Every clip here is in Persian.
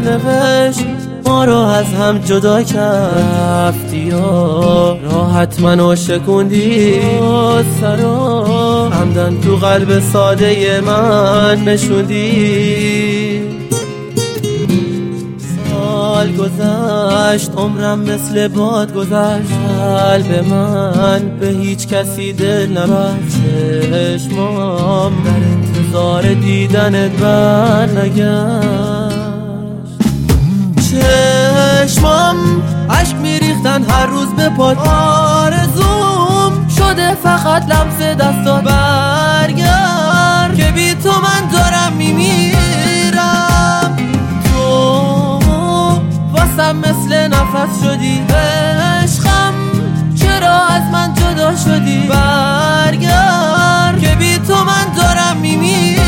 سرنوشت ما رو از هم جدا کرد، رفتی و راحت منو شکوندی، سرا همدن تو قلب ساده من نشوندی. سال گذشت عمرم مثل باد گذشت، قلب من به هیچ کسی دل نبست، چشمام در انتظار دیدنت برنگشت. چشمام عشق میریختن هر روز به پات، آرزوم شده فقط لمس دستات، برگرد که بی تو من دارم میمیرم. تو واسم مثل نفس شدی، عشقم چرا از من جدا شدی، برگرد که بی تو من دارم میمیرم.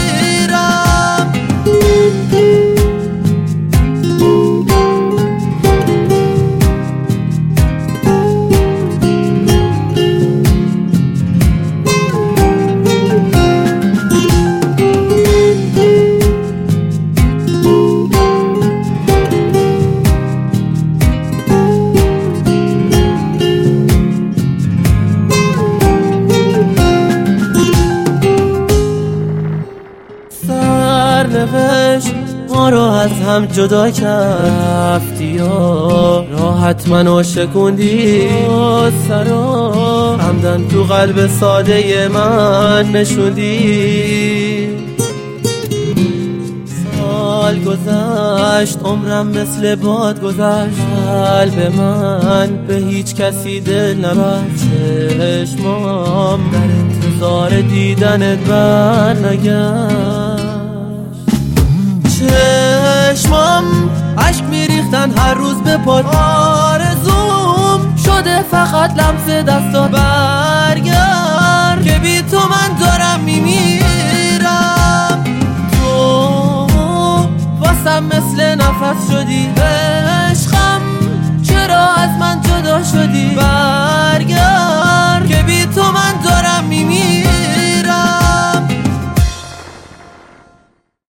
سرنوشت ما رو از هم جدا کرد، رفتی و راحت منو شکوندی، سرا همدن تو قلب ساده من نشوندی. سال گذشت عمرم مثل باد گذشت، قلب من به هیچ کسی دل نبست، چشمام در انتظار دیدنت برنگشت. چشمام عشق میریختن هر روز به پات، آرزوم شده فقط لمس دستات، برگرد که بی تو من دارم میمیرم. تو واسم مثل نفس شدی، عشقم چرا از من جدا شدی،